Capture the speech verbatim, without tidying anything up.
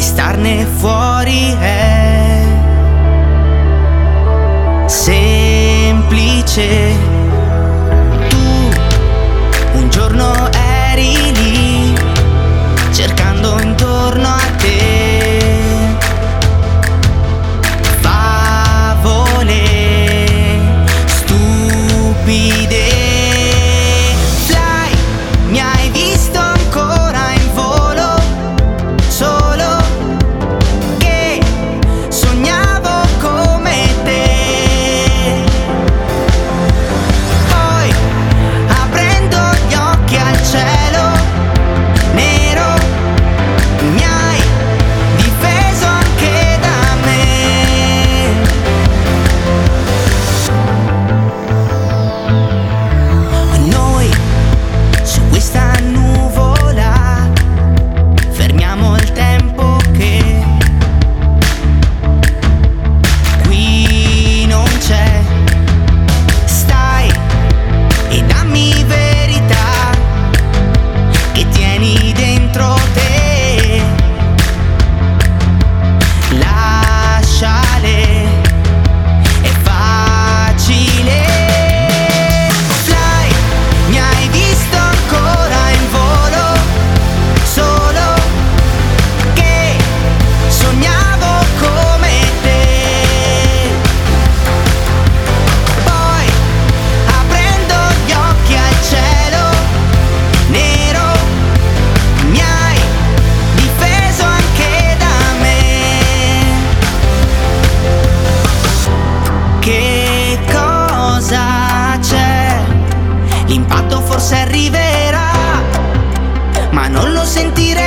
starne fuori è semplice. Tu un giorno eri lì cercando intorno a te favole stupide. Fly, mi hai visto ancora in volo, solo che sognavo come te. Poi aprendo gli occhi al cielo nero mi hai difeso anche da me. Noi su questa nuvola fermiamo il tempo che qui non c'è. Stai e dammi verità che tieni dentro te. Lasciale, è facile. Fly, mi hai visto ancora in volo, solo che sognavo come te. Poi aprendo gli occhi al cielo nero mi hai difeso anche da me. Che cosa c'è? L'impatto forse arriverà, ma non lo sentirei.